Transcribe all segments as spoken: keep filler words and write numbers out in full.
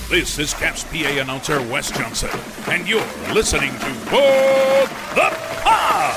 This is Caps P A announcer Wes Johnson, and you're listening to What the Pod!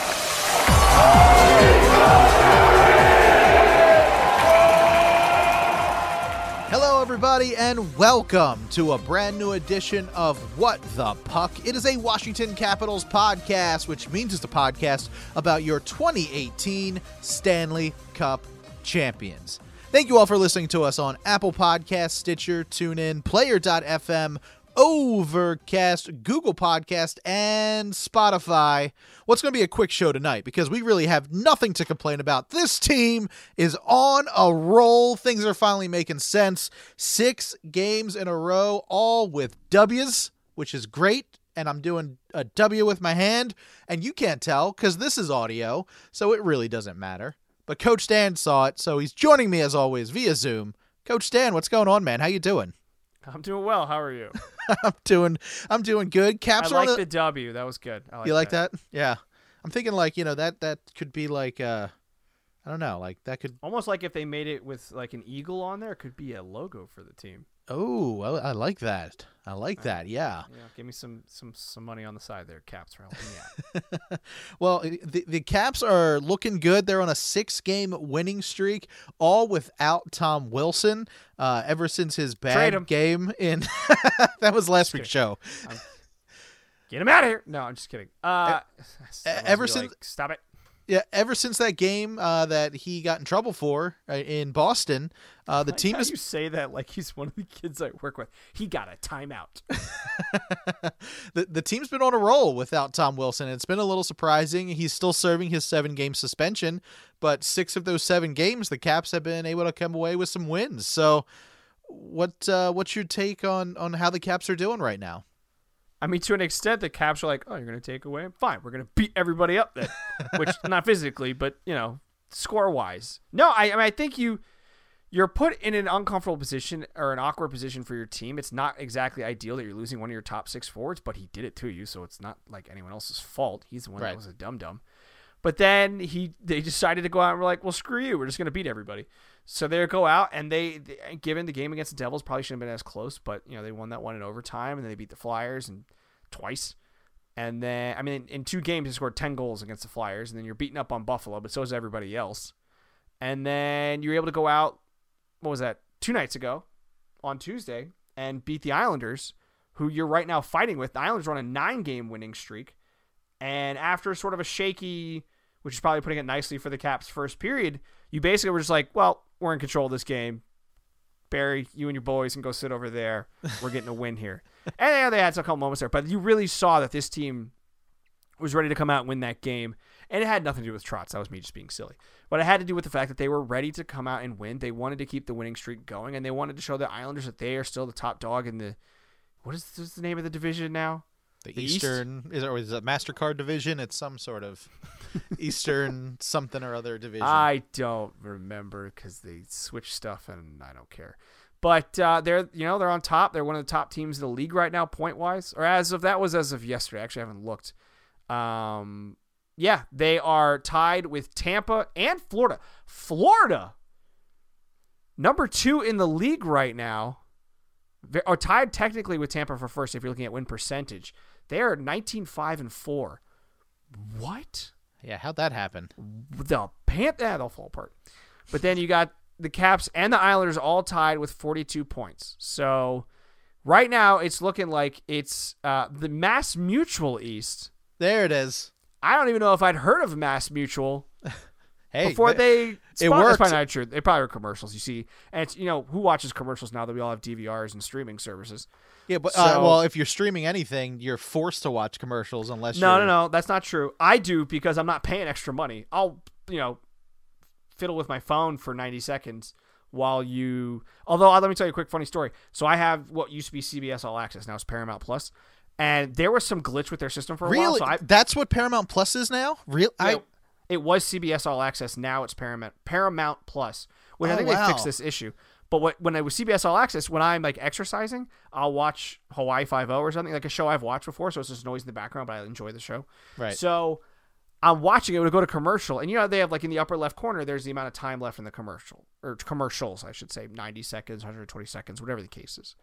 Hello, everybody, and welcome to a brand new edition of What the Puck. It is a Washington Capitals podcast, which means it's a podcast about your twenty eighteen Stanley Cup champions. Thank you all for listening to us on Apple Podcasts, Stitcher, TuneIn, Player dot f m, Overcast, Google Podcast, and Spotify. What's going to be a quick show tonight because we really have nothing to complain about. This team is on a roll. Things are finally making sense. Six games in a row, all with W's, which is great. And I'm doing a W with my hand, and you can't tell because this is audio, so it really doesn't matter. But Coach Stan saw it, so he's joining me as always via Zoom. Coach Stan, what's going on, man? How you doing? I'm doing well. How are you? I'm doing I'm doing good. Caps I are on like the, the W. That was good. I like You like that? that? Yeah. I'm thinking like, you know, that that could be like uh I don't know, like that could Almost like if they made it with like an eagle on there, it could be a logo for the team. Oh, I, I like that. I like Uh, that. Yeah. Yeah, give me some some some money on the side there, Caps, for helping me out. Well, the the Caps are looking good. They're on a six-game winning streak, all without Tom Wilson. Uh, ever since his Trade bad him. game in that was last week's show. Um, Get him out of here! No, I'm just kidding. Uh, ever be since- like, stop it. Yeah, ever since that game uh, that he got in trouble for uh, in Boston, uh, the Like team how is you say that like he's one of the kids I work with. He got a timeout. the the team's been on a roll without Tom Wilson. It's been a little surprising. He's still serving his seven game suspension, but six of those seven games, the Caps have been able to come away with some wins. So, what uh, what's your take on on how the Caps are doing right now? I mean, to an extent, the Caps are like, oh, you're going to take away? Fine, we're going to beat everybody up then. Which, not physically, but, you know, score-wise. No, I, I mean, I think you, you're put in an uncomfortable position or an awkward position for your team. It's not exactly ideal that you're losing one of your top six forwards, but he did it to you, so it's not like anyone else's fault. He's the one Right. that was a dum-dum. But then he they decided to go out and were like, well, screw you. We're just going to beat everybody. So they go out, and they, they, given the game against the Devils, probably shouldn't have been as close, but, you know, they won that one in overtime, and then they beat the Flyers and twice. And then, I mean, in two games, they scored ten goals against the Flyers, and then you're beating up on Buffalo, but so is everybody else. And then you're able to go out, what was that, two nights ago on Tuesday, and beat the Islanders, who you're right now fighting with. The Islanders are on a nine-game winning streak, and after sort of a shaky, which is probably putting it nicely for the Caps' first period, you basically were just like, well, we're in control of this game. Barry, you and your boys can go sit over there. We're getting a win here. And yeah, they had some couple moments there, but you really saw that this team was ready to come out and win that game. And it had nothing to do with Trotz. That was me just being silly. But it had to do with the fact that they were ready to come out and win. They wanted to keep the winning streak going, and they wanted to show the Islanders that they are still the top dog in the – what is, what is the name of the division now? The, The Eastern is it, or is it MasterCard division? It's some sort of Eastern something or other division. I don't remember because they switch stuff and I don't care. But uh, they're you know they're on top. They're one of the top teams in the league right now, point wise. Or as of that was as of yesterday. Actually, I haven't looked. Um, yeah, they are tied with Tampa and Florida. Florida, number two in the league right now, are tied technically with Tampa for first. If you're looking at win percentage, they are nineteen five and four. What? Yeah, how'd that happen? The Panthers, they'll fall apart. But then you got the Caps and the Islanders all tied with forty-two points. So right now it's looking like it's uh, the Mass Mutual East. There it is. I don't even know if I'd heard of Mass Mutual Hey, before but they it spun- worked. That's probably not true. They probably were commercials, you see. And it's, you know, who watches commercials now that we all have D V Rs and streaming services? Yeah, but uh, So- well, if you're streaming anything, you're forced to watch commercials unless No, you're no, no, that's not true. I do because I'm not paying extra money. I'll, you know, fiddle with my phone for ninety seconds while you. Although, uh, let me tell you a quick funny story. So I have what used to be C B S All Access, now it's Paramount Plus, and there was some glitch with their system for a Really? while. So I, That's what Paramount Plus is now? Real? you I know, it was C B S All Access, now it's Paramount Paramount Plus, which I Oh, think wow. they fixed this issue. But what, when it was C B S All Access, when I'm like exercising, I'll watch Hawaii Five-O or something, like a show I've watched before, so it's just noise in the background, but I enjoy the show. Right. So I'm watching it, it would go to commercial, and you know they have like in the upper left corner, there's the amount of time left in the commercial, or commercials, I should say, ninety seconds, one hundred twenty seconds, whatever the case is.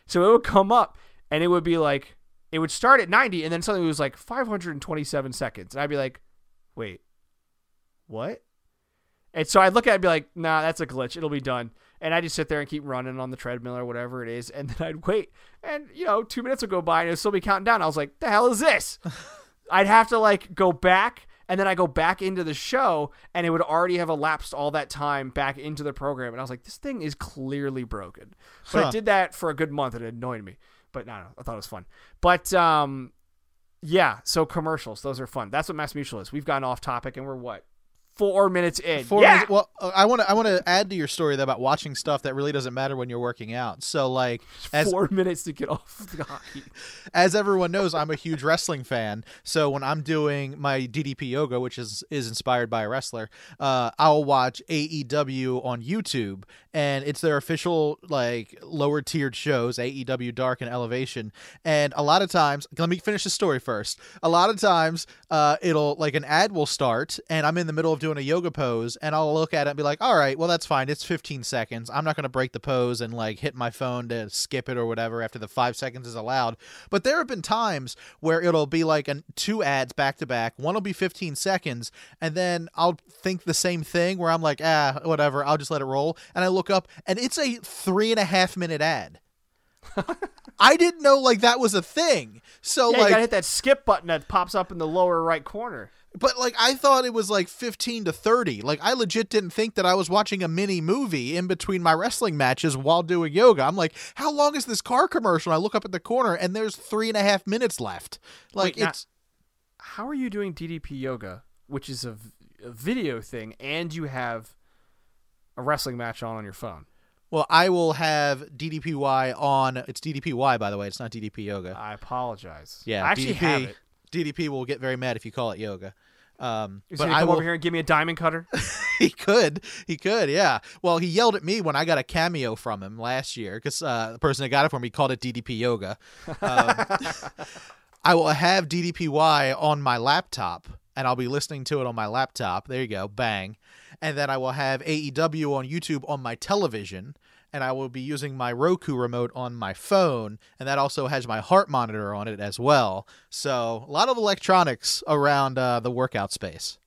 So it would come up and it would be like, it would start at ninety and then suddenly it was like five hundred twenty-seven seconds. And I'd be like, wait, what? And so I'd look at it and be like, nah, that's a glitch. It'll be done. And I just sit there and keep running on the treadmill or whatever it is. And then I'd wait. And, you know, two minutes would go by and it'd still be counting down. I was like, the hell is this? I'd have to like go back. And then I go back into the show and it would already have elapsed all that time back into the program. And I was like, this thing is clearly broken. But Huh. it did that for a good month and it annoyed me. But no, no, I thought it was fun. But um, yeah, so commercials, those are fun. That's what Mass Mutual is. We've gotten off topic and we're what? Four minutes in. Four yeah. minutes, well, uh, I want to I want to add to your story though, about watching stuff that really doesn't matter when you're working out. So like, as Four minutes to get off the hockey. as everyone knows, I'm a huge wrestling fan. So when I'm doing my D D P yoga, which is is inspired by a wrestler, uh, I'll watch A E W on YouTube, and it's their official like lower tiered shows, A E W Dark and Elevation. And a lot of times, let me finish the story first. A lot of times, uh, it'll like an ad will start, and I'm in the middle of doing a yoga pose, and I'll look at it and be like, all right, well, that's fine. It's fifteen seconds. I'm not going to break the pose and like hit my phone to skip it or whatever after the five seconds is allowed. But there have been times where it'll be like an, two ads back to back. One will be fifteen seconds, and then I'll think the same thing where I'm like, ah, whatever. I'll just let it roll. And I look up, and it's a three and a half minute ad. I didn't know like that was a thing. So Yeah, like, you gotta hit that skip button that pops up in the lower right corner. but like I thought it was like fifteen to thirty. Like I legit didn't think that I was watching a mini movie in between my wrestling matches while doing yoga. I'm like, how long is this car commercial? And I look up at the corner and there's three and a half minutes left. Like Wait, now- it's How are you doing D D P yoga, which is a, v- a video thing, and you have a wrestling match on on your phone? well, I will have D D P Y on. It's D D P Y, by the way. It's not D D P yoga. I apologize. Yeah, I actually D D P, have it. D D P will get very mad if you call it yoga. Um, Is but he gonna I come will. over here and give me a diamond cutter? He could. He could, yeah. Well, he yelled at me when I got a cameo from him last year because uh, the person that got it for me called it D D P Yoga. Um, I will have D D P Y on my laptop, and I'll be listening to it on my laptop. There you go. Bang. And then I will have A E W on YouTube on my television, and I will be using my Roku remote on my phone, and that also has my heart monitor on it as well. So a lot of electronics around uh, the workout space.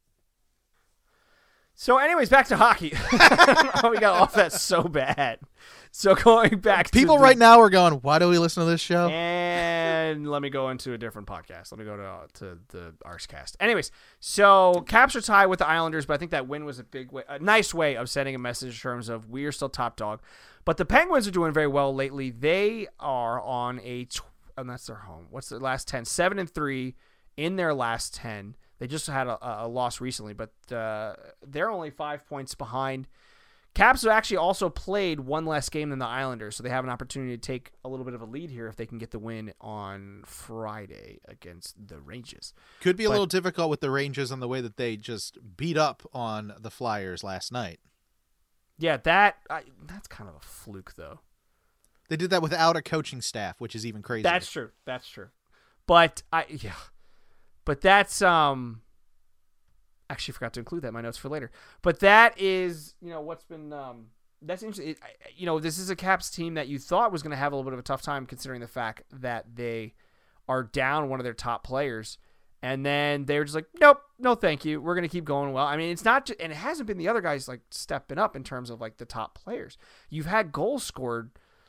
So, anyways, back to hockey. We got off that so bad. So going back to People the- right now are going, why do we listen to this show? And let me go into a different podcast. Let me go to uh, to the Arscast. Anyways, so Caps are tied with the Islanders, but I think that win was a big way, a nice way of sending a message in terms of we are still top dog. But the Penguins are doing very well lately. They are on a, tw- and that's their home. What's their last ten? Seven and three in their last ten. They just had a, a loss recently, but uh, they're only five points behind. Caps have actually also played one less game than the Islanders, so they have an opportunity to take a little bit of a lead here if they can get the win on Friday against the Rangers. Could be a But- little difficult with the Rangers on the way that they just beat up on the Flyers last night. Yeah, that I, that's kind of a fluke, though. They did that without a coaching staff, which is even crazier. That's true. That's true. But I yeah, but that's um. Actually, forgot to include that in my notes for later. But that is, you know, what's been um. That's interesting. It, I- you know, this is a Caps team that you thought was going to have a little bit of a tough time, considering the fact that they are down one of their top players, and then they're just like, nope, no, thank you. We're going to keep going well. I mean, it's not, just, and it hasn't been the other guys like stepping up in terms of like the top players. You've had goals scored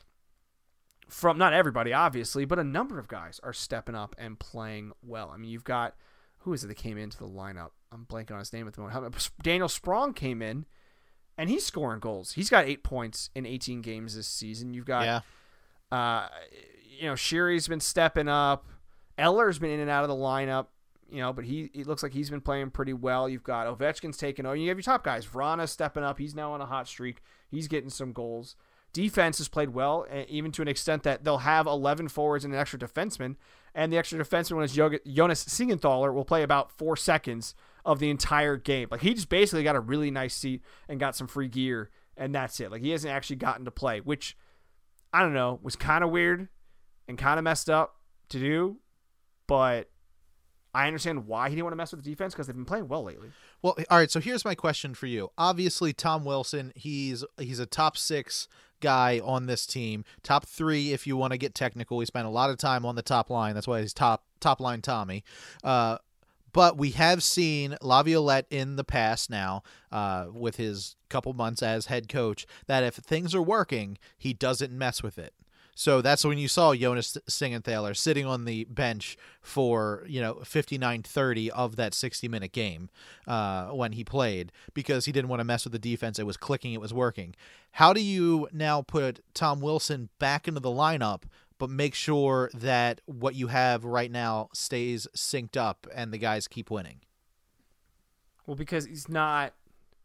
from not everybody, obviously, but a number of guys are stepping up and playing well. I mean, you've got, who is it that came into the lineup? I'm blanking on his name at the moment. Daniel Sprong came in, and he's scoring goals. He's got eight points in eighteen games this season. You've got, Yeah. uh, you know, Sherry's been stepping up. Eller's been in and out of the lineup, you know, but he it looks like he's been playing pretty well. You've got Ovechkin's taking over. You have your top guys. Vrana's stepping up. He's now on a hot streak. He's getting some goals. Defense has played well, even to an extent that they'll have eleven forwards and an extra defenseman. And the extra defenseman, when it's Jo- Jonas Siegenthaler, will play about four seconds of the entire game. Like, he just basically got a really nice seat and got some free gear, and that's it. Like, he hasn't actually gotten to play, which, I don't know, was kind of weird and kind of messed up to do. But I understand why he didn't want to mess with the defense because they've been playing well lately. Well, all right. So here's my question for you. Obviously, Tom Wilson, he's he's a top six guy on this team, top three if you want to get technical. He spent a lot of time on the top line. That's why he's top top line Tommy. Uh, but we have seen Laviolette in the past now, uh, with his couple months as head coach, that if things are working, he doesn't mess with it. So that's when you saw Jonas Singenthaler sitting on the bench for, you know, fifty-nine thirty of that sixty-minute game uh, when he played, because he didn't want to mess with the defense. It was clicking. It was working. How do you now put Tom Wilson back into the lineup, but make sure that what you have right now stays synced up and the guys keep winning? Well, because he's not...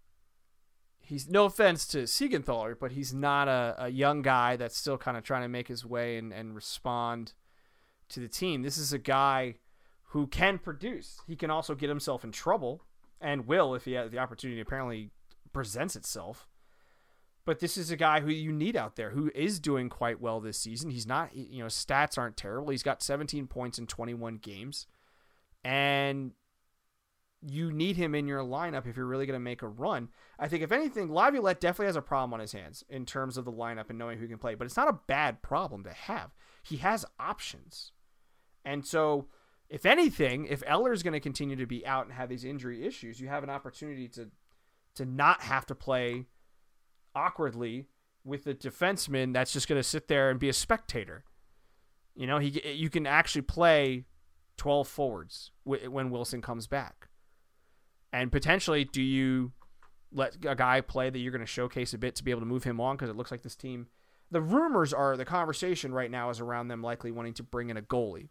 He's no offense to Siegenthaler, but he's not a, a young guy that's still kind of trying to make his way and, and respond to the team. This is a guy who can produce. He can also get himself in trouble, and will if he has the opportunity apparently presents itself. But this is a guy who you need out there, who is doing quite well this season. He's not, you know, stats aren't terrible. He's got seventeen points in twenty-one games. And you need him in your lineup if you're really going to make a run. I think, if anything, Laviolette definitely has a problem on his hands in terms of the lineup and knowing who can play, but it's not a bad problem to have. He has options. And so, if anything, if Eller's going to continue to be out and have these injury issues, you have an opportunity to to not have to play awkwardly with a defenseman that's just going to sit there and be a spectator. You know, he you can actually play twelve forwards when Wilson comes back. And potentially, do you let a guy play that you're going to showcase a bit to be able to move him on? Because it looks like this team, the rumors are, the conversation right now is around them likely wanting to bring in a goalie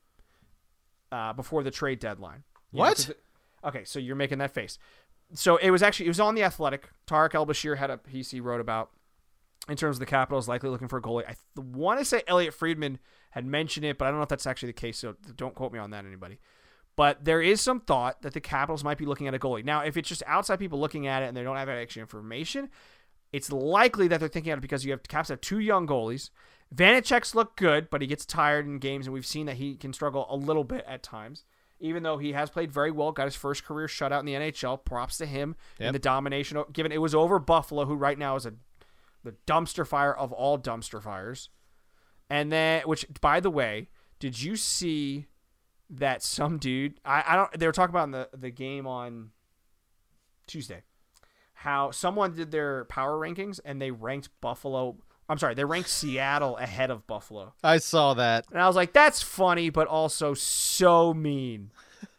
uh, before the trade deadline. You What? know, it, okay, so you're making that face. So it was actually, it was on The Athletic. Tarek El-Bashir had a piece he wrote about in terms of the Capitals likely looking for a goalie. I th- want to say Elliot Friedman had mentioned it, but I don't know if that's actually the case, so don't quote me on that, anybody. But there is some thought that the Capitals might be looking at a goalie. Now, if it's just outside people looking at it and they don't have extra information, it's likely that they're thinking at it because you have Caps have two young goalies. Vanecek's look good, but he gets tired in games, and we've seen that he can struggle a little bit at times, even though he has played very well, got his first career shutout in the N H L. Props to him Yep. in the domination. Given it was over Buffalo, who right now is a the dumpster fire of all dumpster fires. And then, which, by the way, did you see that some dude, I, I don't, they were talking about in the, the game on Tuesday, how someone did their power rankings and they ranked Buffalo, I'm sorry, they ranked Seattle ahead of Buffalo. I saw that. And I was like, that's funny, but also so mean.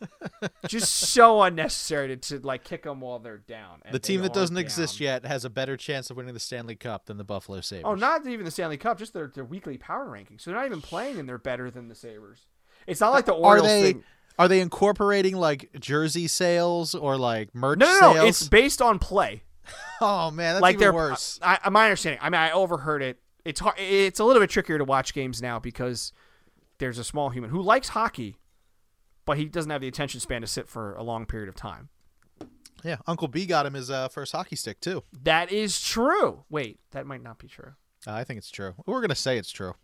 Just so unnecessary to, to like kick them while they're down. And The team they that doesn't are exist down. yet has a better chance of winning the Stanley Cup than the Buffalo Sabres. Oh, not even the Stanley Cup, just their, their weekly power rankings. So they're not even playing and they're better than the Sabres. It's not like the Are Orioles they thing. are they incorporating like jersey sales or like merch No, no, no. sales? It's based on play. Oh man, that's like even they're worse. I, I, my understanding. I mean, I overheard it. It's hard, it's a little bit trickier to watch games now because there's a small human who likes hockey, but he doesn't have the attention span to sit for a long period of time. Yeah, Uncle B got him his uh, first hockey stick too. That is true. Wait, that might not be true. Uh, I think it's true. We're gonna say it's true.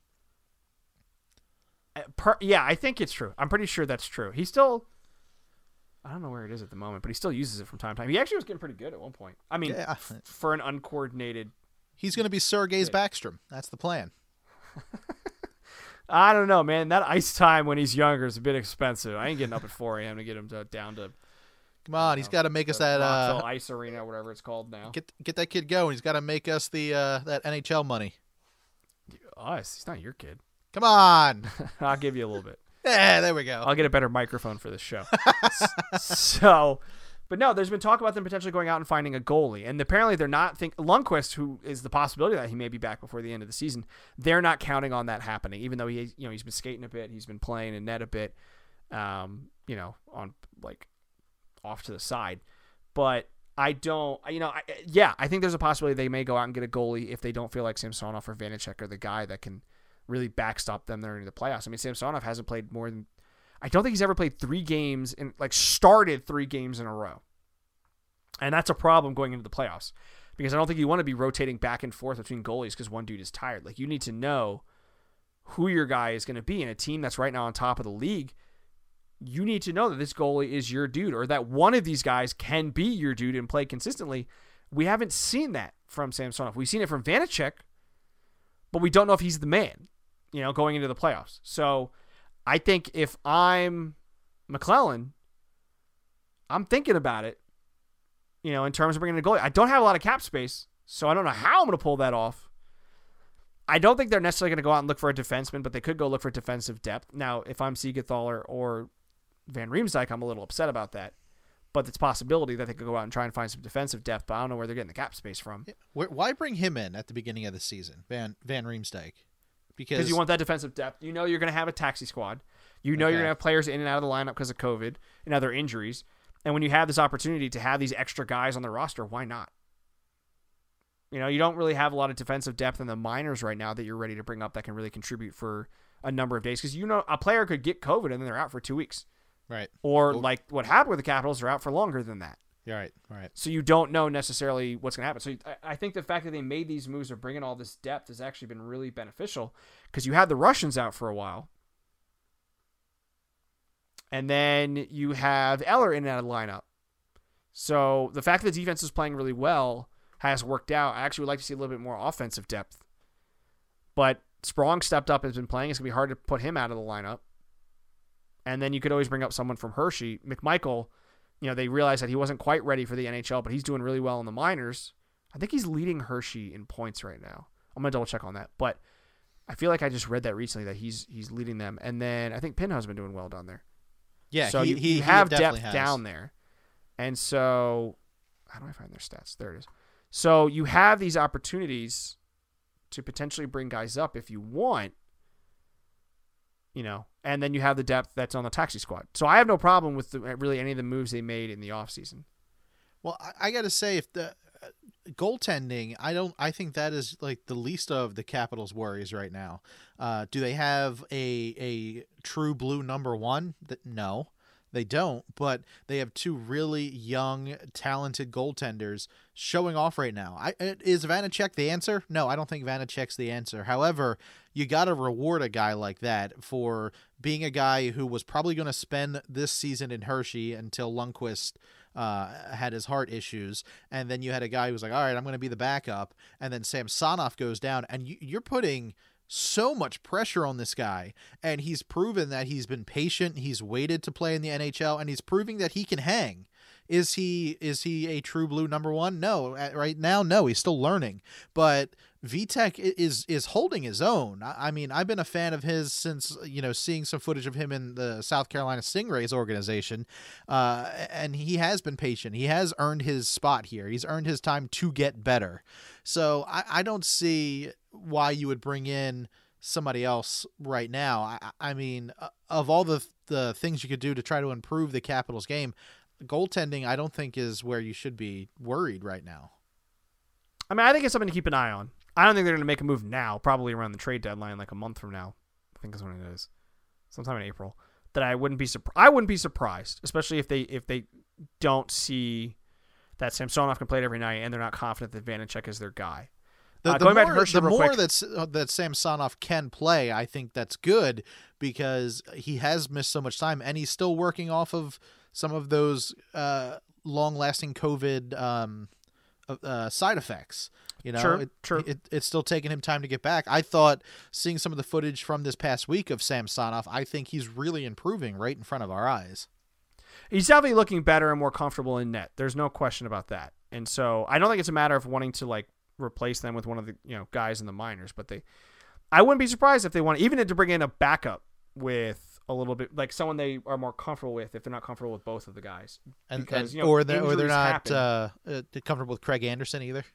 Uh, per, yeah, I think it's true. I'm pretty sure that's true. He still, I don't know where it is at the moment, but he still uses it from time to time. He actually was getting pretty good at one point. I mean, Yeah. f- for an uncoordinated. He's gonna be Sergei's Yeah. Backstrom. That's the plan. I don't know, man. That ice time when he's younger is a bit expensive. I ain't getting up at four a.m. to get him to, down to. Come on, he's got to make us that uh, Rockville Ice Arena, whatever it's called now. get get that kid going. He's got to make us the uh, that N H L money. Us? He's not your kid. Come on. I'll give you a little bit. Yeah, there we go. I'll get a better microphone for this show. so, but no, there's been talk about them potentially going out and finding a goalie, and apparently they're not think Lundqvist, who is the possibility that he may be back before the end of the season. They're not counting on that happening, even though he, you know, he's been skating a bit, he's been playing in net a bit, um, you know, on like off to the side. But I don't, you know, I, yeah, I think there's a possibility they may go out and get a goalie if they don't feel like Samsonov or Vanecek are the guy that can really backstop them during the playoffs. I mean, Samsonov hasn't played more than, I don't think he's ever played three games and like started three games in a row. And that's a problem going into the playoffs because I don't think you want to be rotating back and forth between goalies because one dude is tired. Like you need to know who your guy is going to be, in a team that's right now on top of the league. you need to know that this goalie is your dude, or that one of these guys can be your dude and play consistently. We haven't seen that from Samsonov. We've seen it from Vanacek, but we don't know if he's the man, you know, going into the playoffs. So I think if I'm McClellan, I'm thinking about it, you know, in terms of bringing in a goalie. I don't have a lot of cap space, so I don't know how I'm going to pull that off. I don't think they're necessarily going to go out and look for a defenseman, but they could go look for defensive depth. Now, if I'm Siegenthaler or Van Riemsdyk, I'm a little upset about that. But it's a possibility that they could go out and try and find some defensive depth, but I don't know where they're getting the cap space from. Why bring him in at the beginning of the season, Van Van Riemsdyk? Because you want that defensive depth. You know you're going to have a taxi squad. You know okay. you're going to have players in and out of the lineup because of COVID and other injuries. And when you have this opportunity to have these extra guys on the roster, why not? You know, you don't really have a lot of defensive depth in the minors right now that you're ready to bring up that can really contribute for a number of days. Because, you know, a player could get COVID and then they're out for two weeks. Right. Or well, like what happened with the Capitals, they're out for longer than that. Yeah, right. Right. So you don't know necessarily what's going to happen. So I, I think the fact that they made these moves of bringing all this depth has actually been really beneficial because you had the Russians out for a while. And then you have Eller in and out of the lineup. So the fact that the defense is playing really well has worked out. I actually would like to see a little bit more offensive depth. But Sprong stepped up and has been playing. It's going to be hard to put him out of the lineup. And then you could always bring up someone from Hershey. McMichael, you know, they realized that he wasn't quite ready for the N H L, but he's doing really well in the minors. I think he's leading Hershey in points right now. I'm going to double check on that. But I feel like I just read that recently that he's he's leading them. And then I think Pinho's been doing well down there. Yeah, so he, you, he, you have he depth has. down there. And so, how do I find their stats? There it is. So you have these opportunities to potentially bring guys up if you want, you know, and then you have the depth that's on the taxi squad. So I have no problem with the, really any of the moves they made in the offseason. Well, I, I got to say, if the uh, goaltending, I don't, I think that is like the least of the Capitals' worries right now. Uh, do they have a a true blue number one? That no. They don't, but they have two really young, talented goaltenders showing off right now. I, is Vanacek the answer? No, I don't think Vanacek's the answer. However, you got to reward a guy like that for being a guy who was probably going to spend this season in Hershey until Lundqvist uh, had his heart issues. And then you had a guy who was like, all right, I'm going to be the backup. And then Samsonov goes down, and you, you're putting so much pressure on this guy, and he's proven that he's been patient. He's waited to play in the N H L, and he's proving that he can hang. Is he is he a true blue number one? No, right now, no. He's still learning, but Vitek is is holding his own. I mean, I've been a fan of his since, you know, seeing some footage of him in the South Carolina Stingrays organization, uh, and he has been patient. He has earned his spot here. He's earned his time to get better. So I, I don't see why you would bring in somebody else right now. I, I mean, of all the the things you could do to try to improve the Capitals game, goaltending I don't think is where you should be worried right now. I mean, I think it's something to keep an eye on. I don't think they're going to make a move now, probably around the trade deadline, like a month from now. I think that's when it is, sometime in April. That I wouldn't be surprised. I wouldn't be surprised, especially if they if they don't see that Samsonov can play it every night and they're not confident that Vanacek is their guy. The, uh, the going more, back to Hershey the real more quick, that's, uh, that Samsonov can play, I think that's good because he has missed so much time, and he's still working off of some of those uh, long-lasting COVID um, uh, side effects. You know, sure, it, sure. It, it's still taking him time to get back. I thought seeing some of the footage from this past week of Samsonov, I think he's really improving right in front of our eyes. He's definitely looking better and more comfortable in net. There's no question about that. And so I don't think it's a matter of wanting to like replace them with one of the, you know, guys in the minors, but they, I wouldn't be surprised if they want even to bring in a backup with a little bit like someone they are more comfortable with if they're not comfortable with both of the guys, and, because and you know, or they're or they're not uh, uh, comfortable with Craig Anderson either.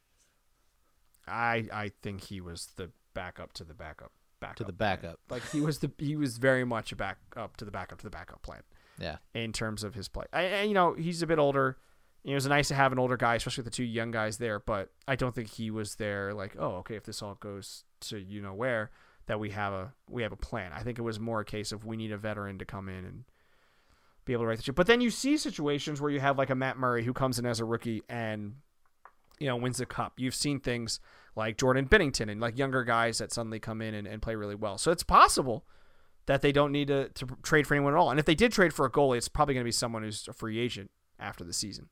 I I think he was the backup to the backup backup to the backup. Plan. Like he was the he was very much a backup to the backup to the backup plan. Yeah, in terms of his play, I, and you know he's a bit older. It was nice to have an older guy, especially with the two young guys there, but I don't think he was there like, oh, okay, if this all goes to you know where, that we have a we have a plan. I think it was more a case of we need a veteran to come in and be able to write the ship. But then you see situations where you have like a Matt Murray who comes in as a rookie and you know wins the cup. You've seen things like Jordan Binnington and like younger guys that suddenly come in and, and play really well. So it's possible that they don't need to, to trade for anyone at all. And if they did trade for a goalie, it's probably going to be someone who's a free agent after the season.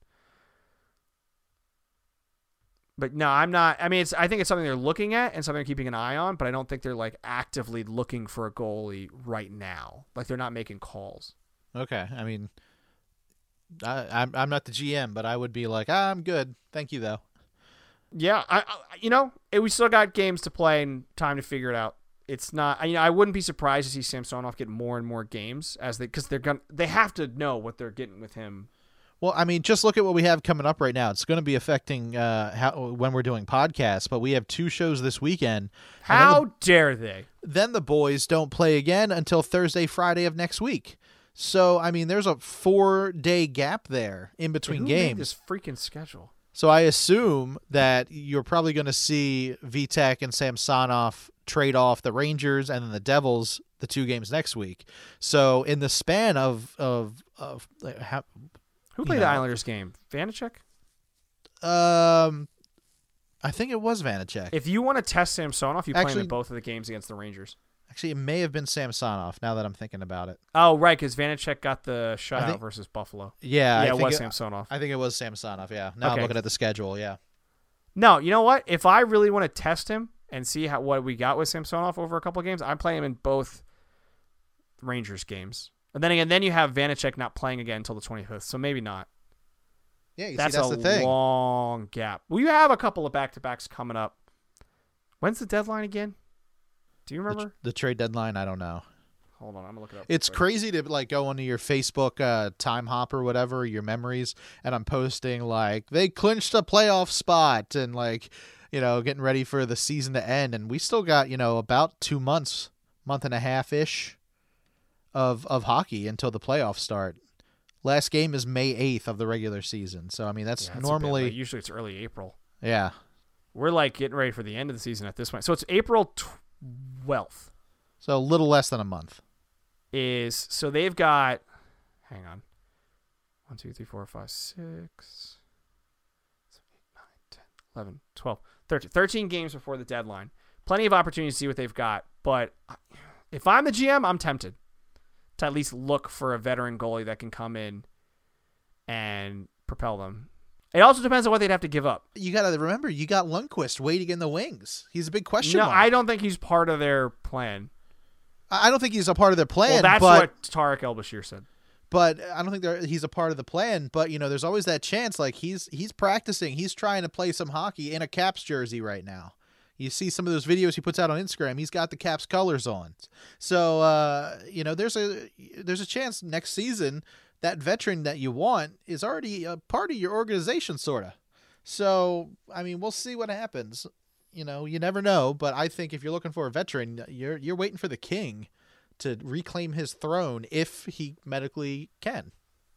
But no, I'm not. I mean, it's. I think it's something they're looking at and something they're keeping an eye on, but I don't think they're like actively looking for a goalie right now. Like they're not making calls. Okay. I mean, I, I'm I'm not the G M, but I would be like, ah, I'm good. Thank you, though. Yeah, I, I you know, it, we still got games to play and time to figure it out. It's not. You know, I wouldn't be surprised to see Samsonov get more and more games as they because they're gonna they have to know what they're getting with him. Well, I mean, just look at what we have coming up right now. It's going to be affecting uh, how when we're doing podcasts, but we have two shows this weekend. How the, dare they? Then the boys don't play again until Thursday, Friday of next week. So, I mean, there's a four-day gap there in between Who games. made this freaking schedule? So I assume that you're probably going to see Vitek and Samsonov trade off the Rangers and then the Devils the two games next week. So in the span of of of how. Who played you the know, Islanders game? Vanacek? Um, I think it was Vanacek. If you want to test Samsonov, you play him Actually- in both of the games against the Rangers. Actually, it may have been Samsonov. Now that I'm thinking about it. Oh, right, because Vanacek got the shutout think- versus Buffalo. Yeah, Yeah, I it think was Samsonov. I think it was Samsonov. Yeah. Now Okay. I'm looking at the schedule. Yeah. No, you know what? If I really want to test him and see how what we got with Samsonov over a couple of games, I play him in both Rangers games. And then again, then you have Vanacek not playing again until the twenty-fifth, so maybe not. Yeah. You That's, see, that's a the thing. long gap. We have a couple of back-to-backs coming up. When's the deadline again? Do you The, remember? the trade deadline. I don't know. Hold on, I'm gonna look it up. It's quick. crazy to like go onto your Facebook uh, time hop or whatever, your memories, and I'm posting like they clinched a playoff spot and like, you know, getting ready for the season to end, and we still got, you know, about two months, month and a half ish of of hockey until the playoffs start. Last game is May eighth of the regular season, so I mean that's Yeah, that's a bit normally late. Usually it's early April. yeah. We're like getting ready for the end of the season at this point. So it's April twelfth. So a little less than a month. Is so they've got. Hang on. One, two, three, four, five, six, seven, eight, nine, ten, eleven, twelve, thirteen. thirteen games before the deadline. Plenty of opportunities to see what they've got. But if I'm the G M, I'm tempted to at least look for a veteran goalie that can come in and propel them. It also depends on what they'd have to give up. You got to remember, you got Lundqvist waiting in the wings. He's a big question No, mark. I don't think he's part of their plan. I don't think he's a part of their plan. Well, that's but, what Tarek El-Bashir said. But I don't think they're- he's a part of the plan. But you know, there's always that chance. Like he's he's practicing. He's trying to play some hockey in a Caps jersey right now. You see some of those videos he puts out on Instagram. He's got the Caps colors on. So uh, you know, there's a there's a chance next season that veteran that you want is already a part of your organization, sort of. So I mean, we'll see what happens. You know, you never know. But I think if you're looking for a veteran, you're you're waiting for the king to reclaim his throne if he medically can.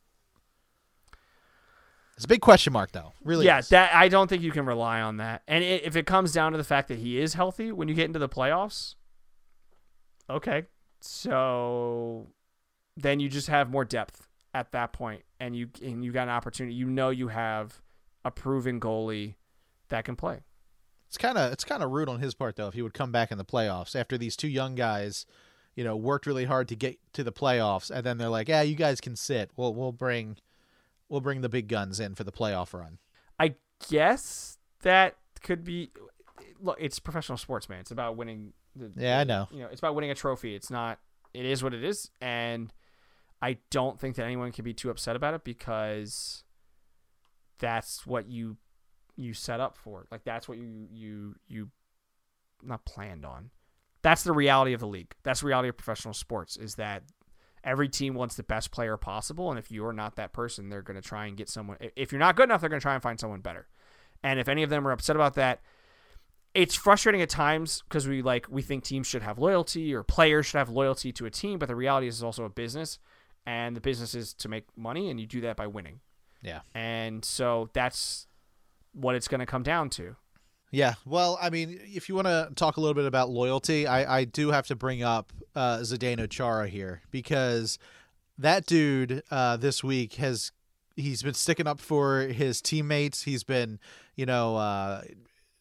It's a big question mark, though. Really, Yeah, is. that I don't think you can rely on that. And it, if it comes down to the fact that he is healthy when you get into the playoffs, okay, so then you just have more depth at that point, and you and you got an opportunity. You know, you have a proven goalie that can play. It's kind of it's kind of rude on his part, though, if he would come back in the playoffs after these two young guys, you know, worked really hard to get to the playoffs, and then they're like, "Yeah, you guys can sit. We'll we'll bring we'll bring the big guns in for the playoff run." I guess that could be. Look, it's professional sports, man. It's about winning. The, Yeah, I know. You know, it's about winning a trophy. It's not. It is what it is, and I don't think that anyone can be too upset about it because that's what you you set up for. Like that's what you you you not planned on. That's the reality of the league. That's the reality of professional sports is that every team wants the best player possible, and if you're not that person, they're going to try and get someone. If you're not good enough, they're going to try and find someone better. And if any of them are upset about that, it's frustrating at times because we like we think teams should have loyalty or players should have loyalty to a team, but the reality is it's also a business, and the business is to make money, and you do that by winning. Yeah. And so that's what it's going to come down to. Yeah, well, I mean, if you want to talk a little bit about loyalty, I, I do have to bring up uh, Zdeno Chara here because that dude uh, this week has he's been sticking up for his teammates. He's been, you know, uh,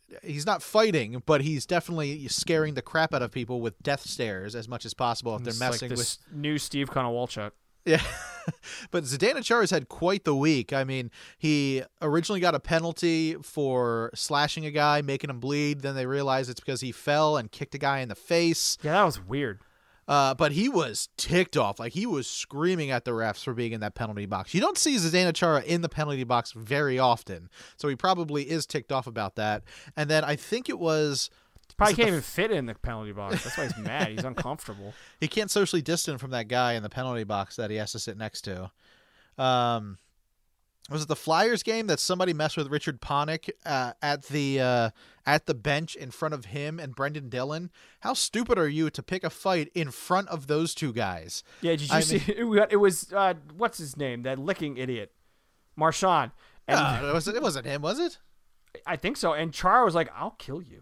he's not fighting, but he's definitely scaring the crap out of people with death stares as much as possible if they're It's messing like with. this new Steve Konowalchuk. Yeah. But Zdeno Chara's had quite the week. I mean, he originally got a penalty for slashing a guy, making him bleed. Then they realized it's because he fell and kicked a guy in the face. Yeah, that was weird. Uh, but he was ticked off. Like, he was screaming at the refs for being in that penalty box. You don't see Zdeno Chara in the penalty box very often, so he probably is ticked off about that. And then I think it was... Probably was can't it the even fit in the penalty box. That's why he's mad. He's uncomfortable. He can't socially distance from that guy in the penalty box that he has to sit next to. Um, was it the Flyers game that somebody messed with Richard Panik uh, at the uh, at the bench in front of him and Brendan Dillon? How stupid are you to pick a fight in front of those two guys? Yeah, did you I see? Mean, it was uh, what's his name? That licking idiot, Marchand. And no, it wasn't. It wasn't him, was it? I think so. And Chara was like, "I'll kill you."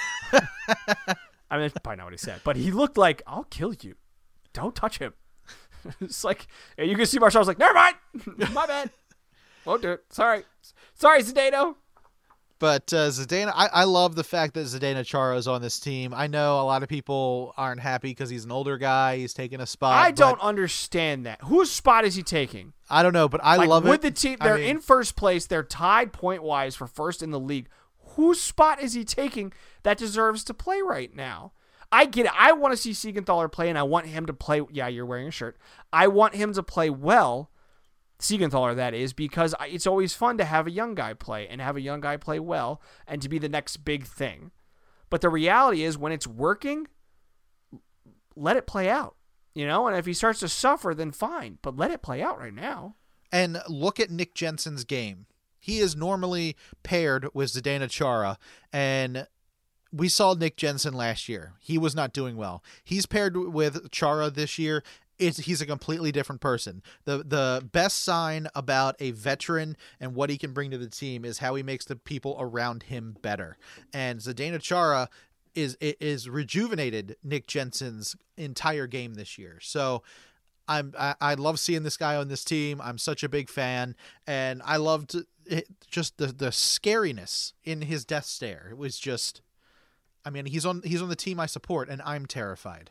I mean, that's probably not what he said, but he looked like, "I'll kill you. Don't touch him." It's like, and you can see Marchand was like, "Never mind, my bad. Won't do it. Sorry, sorry, Zdeno." But uh, Zdeno, I, I love the fact that Zdeno Chara is on this team. I know a lot of people aren't happy because he's an older guy. He's taking a spot. I don't understand that. Whose spot is he taking? I don't know, but I like, love with it. the team, I they're mean, in first place. They're tied point wise for first in the league. Whose spot is he taking that deserves to play right now? I get it. I want to see Siegenthaler play, and I want him to play. Yeah, you're wearing a shirt. I want him to play well, Siegenthaler, that is, because it's always fun to have a young guy play and have a young guy play well and to be the next big thing. But the reality is, when it's working, let it play out. You know, and if he starts to suffer, then fine. But let it play out right now. And look at Nick Jensen's game. He is normally paired with Zdeno Chara, and we saw Nick Jensen last year. He was not doing well. He's paired with Chara this year. It's, he's a completely different person. The the best sign about a veteran and what he can bring to the team is how he makes the people around him better. And Zdeno Chara is is rejuvenated Nick Jensen's entire game this year. So I'm I, I love seeing this guy on this team. I'm such a big fan, and I loved it, just the the scariness in his death stare. It was just, I mean, he's on he's on the team I support, and I'm terrified.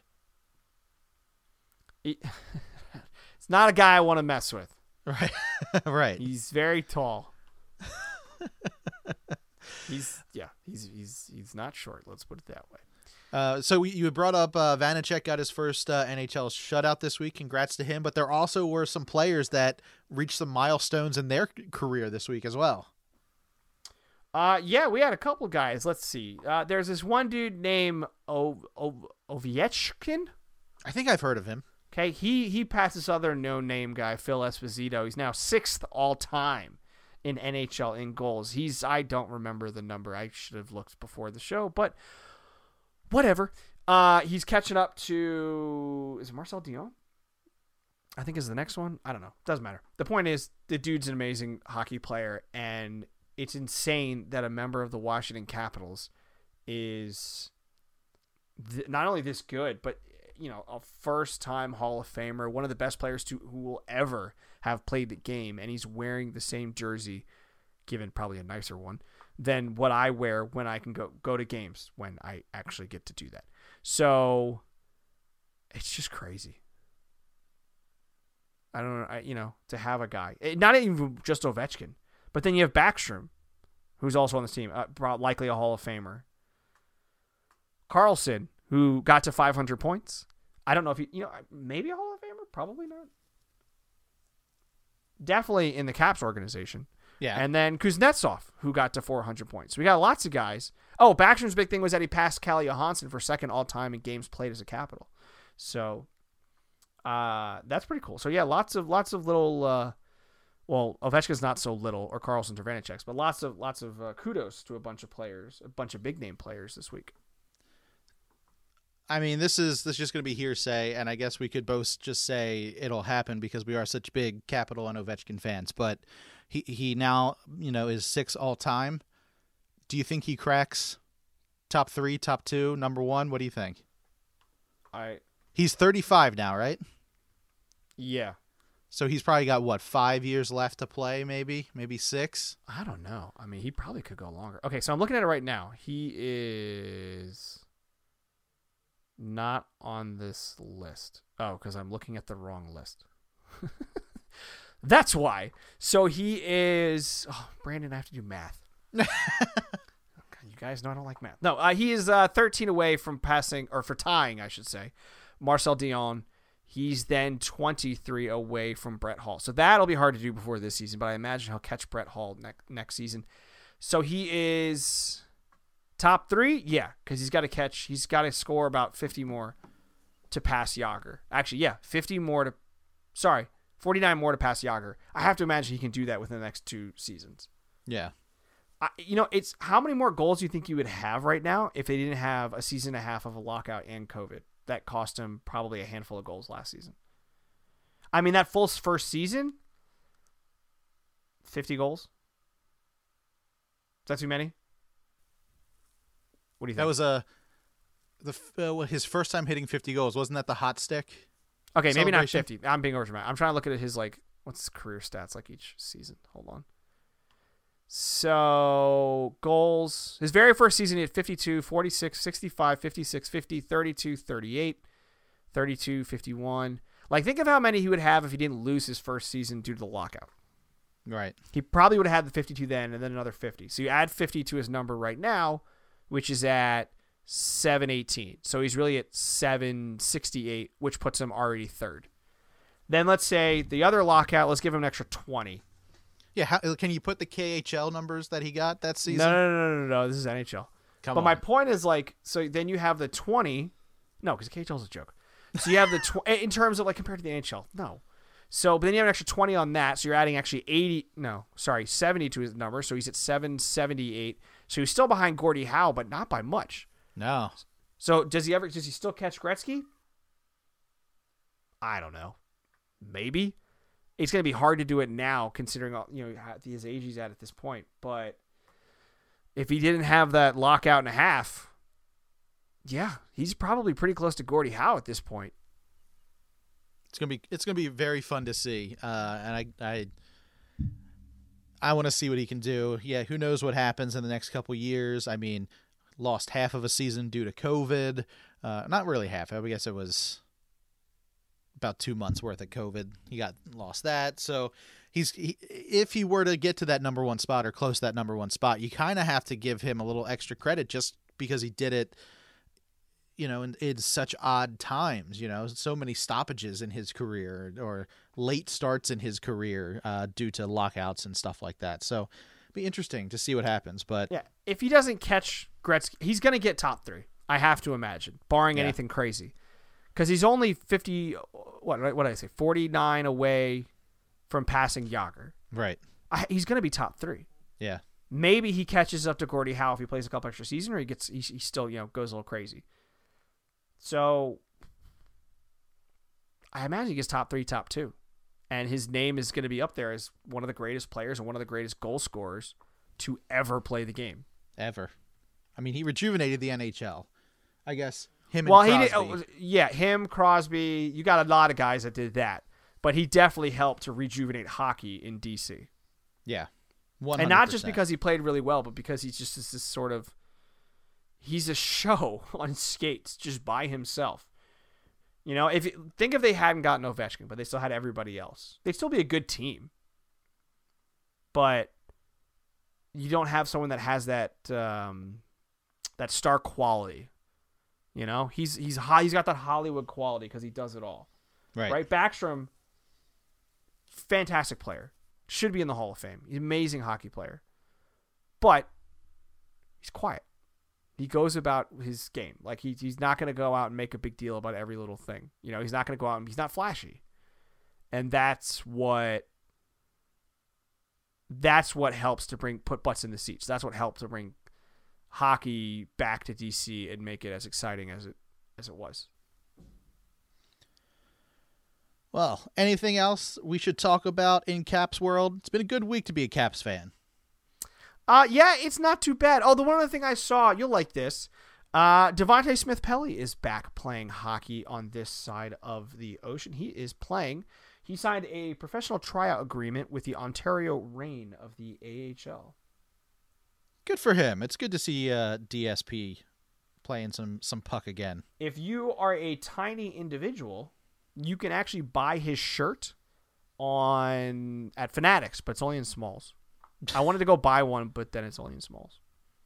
He, it's not a guy I want to mess with. Right, right. He's very tall. he's yeah. He's he's he's not short. Let's put it that way. Uh, so we, you brought up uh, Vanacek got his first uh, N H L shutout this week. Congrats to him. But there also were some players that reached some milestones in their career this week as well. Uh, yeah, we had a couple guys. Let's see. Uh, there's this one dude named o- o- Ovechkin. I think I've heard of him. Okay, he he passed this other no-name guy, Phil Esposito. He's now sixth all-time in N H L in goals. He's I don't remember the number. I should have looked before the show, but whatever. Uh, he's catching up to is it Marcel Dion? I think is the next one. I don't know. Doesn't matter. The point is, the dude's an amazing hockey player, and it's insane that a member of the Washington Capitals is th- not only this good, but you know, a first-time Hall of Famer, one of the best players to who will ever have played the game, and he's wearing the same jersey, given probably a nicer one, than what I wear when I can go go to games when I actually get to do that. So it's just crazy. I don't know, I, you know, to have a guy, not even just Ovechkin, but then you have Backstrom, who's also on this team, uh, likely a Hall of Famer. Carlson, who got to five hundred points. I don't know if he, you know, maybe a Hall of Famer, probably not. Definitely in the Caps organization. Yeah. And then Kuznetsov, who got to four hundred points. We got lots of guys. Oh, Backstrom's big thing was that he passed Calle Johansson for second all-time in games played as a Capital. So uh, that's pretty cool. So, yeah, lots of lots of little, uh, well, Ovechkin's not so little, or Carlson's or Vanacek's, but lots of, lots of uh, kudos to a bunch of players, a bunch of big-name players this week. I mean, this is this is just going to be hearsay, and I guess we could both just say it'll happen because we are such big Capital and Ovechkin fans. But he he now, you know, is six all time. Do you think he cracks top three, top two, number one? What do you think? I He's thirty-five now, right? yeah. So he's probably got, what, five years left to play, maybe? Maybe six? I don't know. I mean, he probably could go longer. Okay, so I'm looking at it right now. He is not on this list. Oh, because I'm looking at the wrong list. That's why. So he is... Oh, Brandon, I have to do math. You guys know I don't like math. No, uh, he is uh, thirteen away from passing, or for tying, I should say, Marcel Dion. He's then twenty-three away from Brett Hall. So that'll be hard to do before this season, but I imagine he'll catch Brett Hall ne- next season. So he is top three? Yeah, because he's got to catch, he's got to score about fifty more to pass Yager. Actually, yeah, fifty more to, sorry, forty-nine more to pass Yager. I have to imagine he can do that within the next two seasons. Yeah. I, you know, it's how many more goals do you think you would have right now if they didn't have a season and a half of a lockout and COVID? That cost him probably a handful of goals last season. I mean, that full first season, fifty goals. Is that too many? What do you think? That was a the uh, his first time hitting fifty goals. Wasn't that the hot stick? Okay, maybe not fifty. I'm being overdramatic. I'm trying to look at his, like, what's his career stats like each season. Hold on. So, goals. His very first season, he had fifty-two, forty-six, sixty-five, fifty-six, fifty, thirty-two, thirty-eight, thirty-two, fifty-one. Like, think of how many he would have if he didn't lose his first season due to the lockout. Right. He probably would have had the fifty-two then and then another fifty. So you add fifty to his number right now, which is at seven eighteen. So he's really at seven sixty-eight, which puts him already third. Then let's say the other lockout, let's give him an extra twenty. Yeah, how, can you put the K H L numbers that he got that season? No, no, no, no, no, no. This is N H L. Come but on. my point is, like, so then you have the twenty. No, because K H L is a joke. So you have the tw- in terms of, like, compared to the N H L. No. So, but then you have an extra twenty on that. So you're adding actually eighty. No, sorry, seventy to his number. So he's at seven seventy-eight. So he's still behind Gordie Howe, but not by much. No. So does he ever? Does he still catch Gretzky? I don't know. Maybe. It's going to be hard to do it now, considering all, you know his age he's at at this point. But if he didn't have that lockout and a half, yeah, he's probably pretty close to Gordie Howe at this point. It's gonna be it's gonna be very fun to see, uh, and I I I want to see what he can do. Yeah, who knows what happens in the next couple years? I mean, lost half of a season due to COVID. Uh, not really half. I guess it was about two months worth of COVID. He got lost that. So he's he, if he were to get to that number one spot or close to that number one spot, you kind of have to give him a little extra credit just because he did it, you know, in, in such odd times, you know, so many stoppages in his career or late starts in his career uh, due to lockouts and stuff like that. So it'd be interesting to see what happens. But yeah, if he doesn't catch Gretzky, he's going to get top three. I have to imagine, barring yeah. anything crazy. Because he's only fifty, what what did I say, forty-nine away from passing Yager. Right. I, he's going to be top three. Yeah. Maybe he catches up to Gordie Howe if he plays a couple extra seasons, or he gets he, he still you know goes a little crazy. So I imagine he gets top three, top two, and his name is going to be up there as one of the greatest players and one of the greatest goal scorers to ever play the game. Ever. I mean, he rejuvenated the N H L, I guess. Him well, and he Crosby. did. Oh, yeah, him, Crosby. You got a lot of guys that did that, but he definitely helped to rejuvenate hockey in D C. Yeah, one hundred percent. And not just because he played really well, but because he's just this, this sort of. He's a show on skates just by himself. You know, if think if they hadn't gotten Ovechkin, but they still had everybody else, they'd still be a good team. But you don't have someone that has that um, that star quality. You know, he's he's high, he's got that Hollywood quality because he does it all. Right. Right. Backstrom, fantastic player, should be in the Hall of Fame. He's an amazing hockey player, but he's quiet. He goes about his game like he, he's not going to go out and make a big deal about every little thing. You know, he's not going to go out and he's not flashy, and that's what that's what helps to bring put butts in the seats. That's what helps to bring hockey back to D C and make it as exciting as it as it was. Well, anything else we should talk about in Caps world? It's been a good week to be a Caps fan. Uh yeah, it's not too bad. Oh, the one other thing I saw, you'll like this. Uh Devontae Smith-Pelly is back playing hockey on this side of the ocean. He is playing. He signed a professional tryout agreement with the Ontario Reign of the A H L. Good for him. It's good to see uh, D S P playing some, some puck again. If you are a tiny individual, you can actually buy his shirt on at Fanatics, but it's only in smalls. I wanted to go buy one, but then it's only in smalls.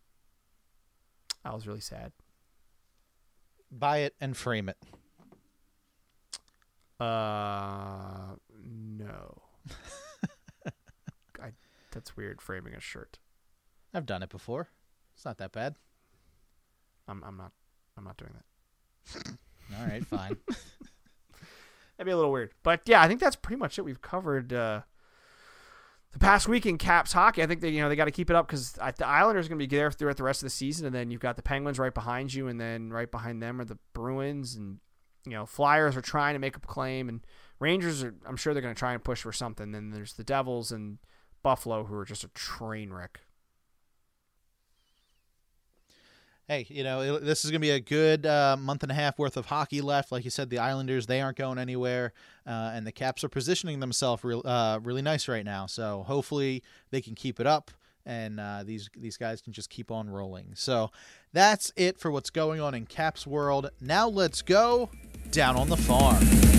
I was really sad. Buy it and frame it. Uh, no. I, that's weird, framing a shirt. I've done it before. It's not that bad. I'm I'm not I'm not doing that. All right, fine. That'd be a little weird. But yeah, I think that's pretty much it. We've covered uh, the past week in Caps hockey. I think they you know they got to keep it up because the Islanders are going to be there throughout the rest of the season, and then you've got the Penguins right behind you, and then right behind them are the Bruins, and you know Flyers are trying to make a claim, and Rangers are. I'm sure they're going to try and push for something. Then there's the Devils and Buffalo, who are just a train wreck. Hey, you know, this is going to be a good uh, month and a half worth of hockey left. Like you said, the Islanders, they aren't going anywhere, uh, and the Caps are positioning themselves real, uh, really nice right now. So hopefully they can keep it up, and uh, these these guys can just keep on rolling. So that's it for what's going on in Caps world. Now let's go down on the farm.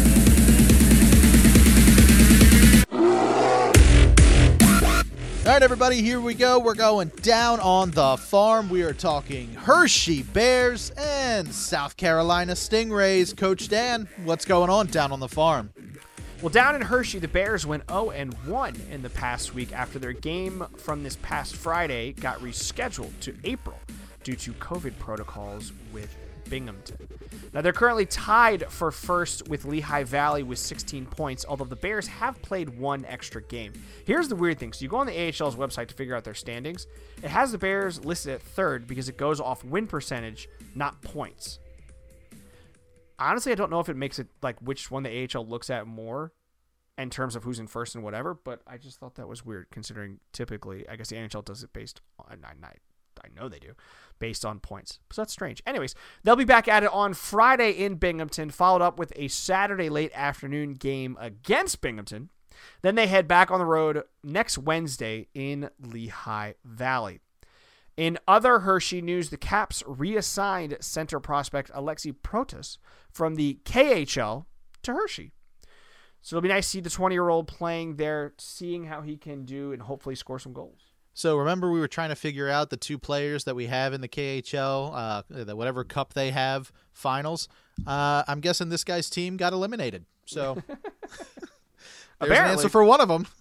All right, everybody, here we go. We're going down on the farm. We are talking Hershey Bears and South Carolina Stingrays. Coach Dan, what's going on down on the farm? Well, down in Hershey, the Bears went oh and one in the past week after their game from this past Friday got rescheduled to April due to COVID protocols with Binghamton. Now, they're currently tied for first with Lehigh Valley with sixteen points, although the Bears have played one extra game. Here's the weird thing. So you go on the A H L's website to figure out their standings. It has the Bears listed at third because it goes off win percentage, not points. Honestly, I don't know if it makes it like which one the A H L looks at more in terms of who's in first and whatever, but I just thought that was weird considering typically, I guess the N H L does it based on, I, I know they do, based on points. So that's strange. Anyways, they'll be back at it on Friday in Binghamton, followed up with a Saturday late afternoon game against Binghamton. Then they head back on the road next Wednesday in Lehigh Valley. In other Hershey news, the Caps reassigned center prospect Alexi Protas from the K H L to Hershey. So it'll be nice to see the twenty-year-old playing there, seeing how he can do, and hopefully score some goals. So remember we were trying to figure out the two players that we have in the K H L, uh, the whatever cup they have, finals. Uh, I'm guessing this guy's team got eliminated. So there's an answer for one of them.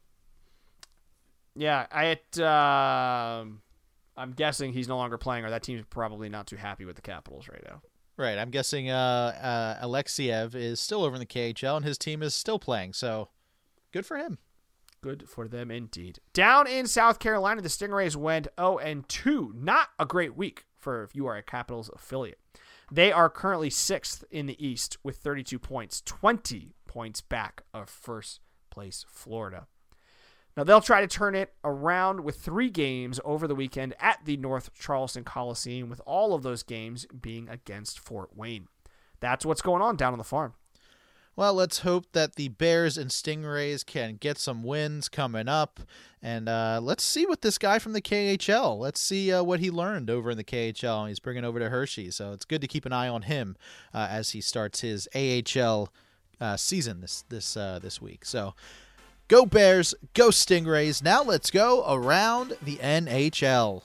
Yeah, I. Uh, I'm guessing he's no longer playing, or that team's probably not too happy with the Capitals right now. Right. I'm guessing uh, uh, Alexiev is still over in the K H L, and his team is still playing. So good for him. Good for them indeed. Down in South Carolina, the Stingrays went oh and two. Not a great week for if you are a Capitals affiliate. They are currently sixth in the East with thirty-two points, twenty points back of first place Florida. Now, they'll try to turn it around with three games over the weekend at the North Charleston Coliseum, with all of those games being against Fort Wayne. That's what's going on down on the farm. Well, let's hope that the Bears and Stingrays can get some wins coming up. And uh, let's see what this guy from the K H L, let's see uh, what he learned over in the K H L. He's bringing over to Hershey. So it's good to keep an eye on him uh, as he starts his A H L uh, season this this uh, this week. So go Bears, go Stingrays. Now let's go around the N H L.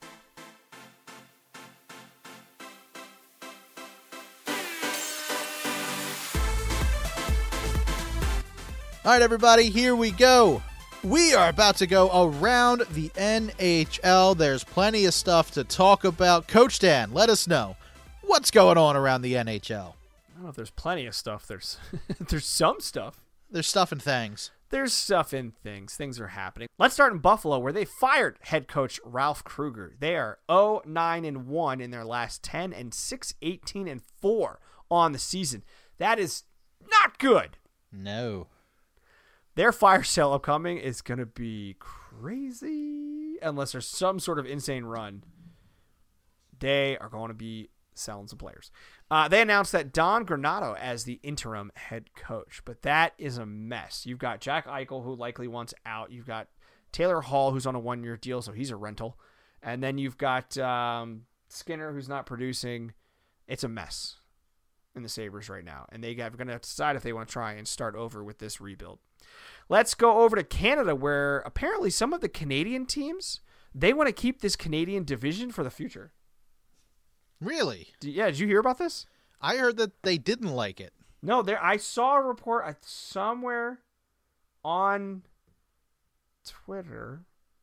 All right, everybody, here we go. We are about to go around the N H L. There's plenty of stuff to talk about. Coach Dan, let us know what's going on around the N H L. I don't know if there's plenty of stuff. There's there's some stuff. There's stuff and things. There's stuff in things. Things are happening. Let's start in Buffalo, where they fired head coach Ralph Krueger. They are oh nine and one in their last ten and six eighteen and four on the season. That is not good. No. Their fire sale upcoming is going to be crazy unless there's some sort of insane run. They are going to be selling some players. Uh, they announced that Don Granato as the interim head coach, but that is a mess. You've got Jack Eichel, who likely wants out. You've got Taylor Hall, who's on a one-year deal, so he's a rental. And then you've got um, Skinner, who's not producing. It's a mess in the Sabres right now, and they are going to decide if they want to try and start over with this rebuild. Let's go over to Canada, where apparently some of the Canadian teams, they want to keep this Canadian division for the future. Really? Yeah, did you hear about this? I heard that they didn't like it. No, there. I saw a report uh, somewhere on Twitter.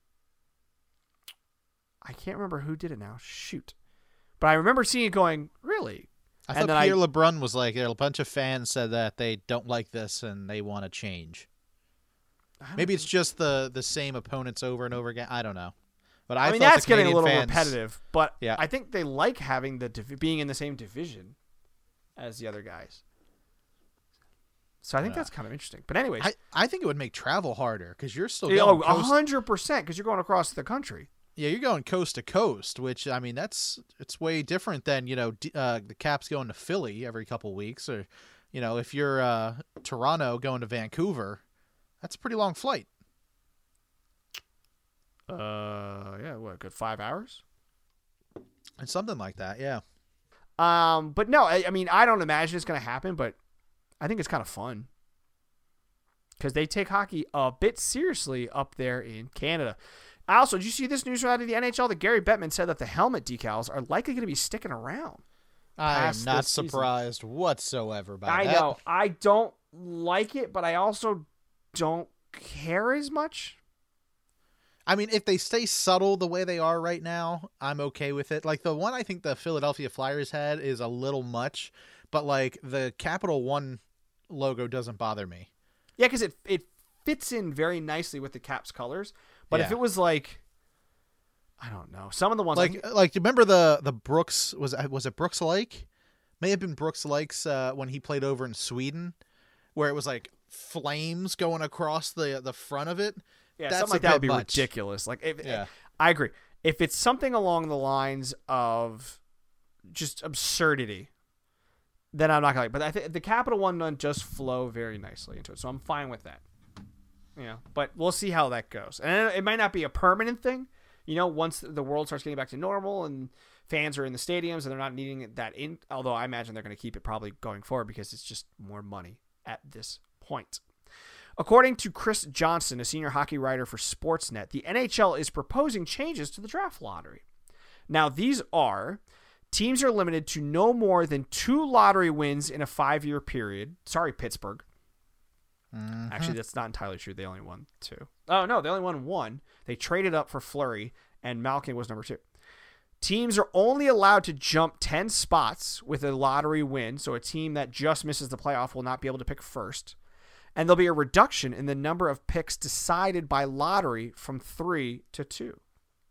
I can't remember who did it now. Shoot. But I remember seeing it going, really? I and thought Pierre I, LeBrun was like, a bunch of fans said that they don't like this and they want to change. Maybe it's just the, the same opponents over and over again. I don't know. But I, I mean, thought that's the getting a Canadian little fans, repetitive. But yeah. I think they like having the div- being in the same division as the other guys. So I think Yeah. that's kind of interesting. But anyways. I, I think it would make travel harder because you're still Yeah, going oh, coast- one hundred percent because you're going across the country. Yeah, you're going coast to coast, which, I mean, that's it's way different than, you know, d- uh, the Caps going to Philly every couple weeks. Or, you know, if you're uh, Toronto going to Vancouver, that's a pretty long flight. Uh, yeah, what, a good five hours? And something like that, yeah. Um, But no, I, I mean, I don't imagine it's going to happen, but I think it's kind of fun. Because they take hockey a bit seriously up there in Canada. Also, did you see this news out of the N H L that Gary Bettman said that the helmet decals are likely going to be sticking around? I am past not this season? surprised whatsoever by I that. know. I don't like it, but I also don't care as much. I mean, if they stay subtle the way they are right now, I'm okay with it. Like, the one I think the Philadelphia Flyers had is a little much, but, like, the Capital One logo doesn't bother me. Yeah, because it, it fits in very nicely with the Caps colors. But Yeah. if it was like, I don't know, some of the ones Like, like, like, remember the the Brooks was was it Brooks Lake? May have been Brooks Lakes uh, when he played over in Sweden, where it was like flames going across the the front of it. yeah, That's something like a that would bit be much. ridiculous. Like, if, Yeah. I agree. If it's something along the lines of just absurdity, then I'm not gonna like. But I think the Capital One doesn't just flow very nicely into it, so I'm fine with that. You know, but we'll see how that goes, and it might not be a permanent thing. You know, once the world starts getting back to normal and fans are in the stadiums and they're not needing that in, although I imagine they're going to keep it probably going forward because it's just more money at this point. According to Chris Johnson, a senior hockey writer for Sportsnet, the N H L is proposing changes to the draft lottery. Now, these are teams are limited to no more than two lottery wins in a five-year period. Sorry, Pittsburgh. Mm-hmm. Actually, that's not entirely true. They only won two. Oh, no, they only won one. They traded up for Fleury, and Malkin was number two. Teams are only allowed to jump ten spots with a lottery win, so a team that just misses the playoff will not be able to pick first. And there'll be a reduction in the number of picks decided by lottery from three to two.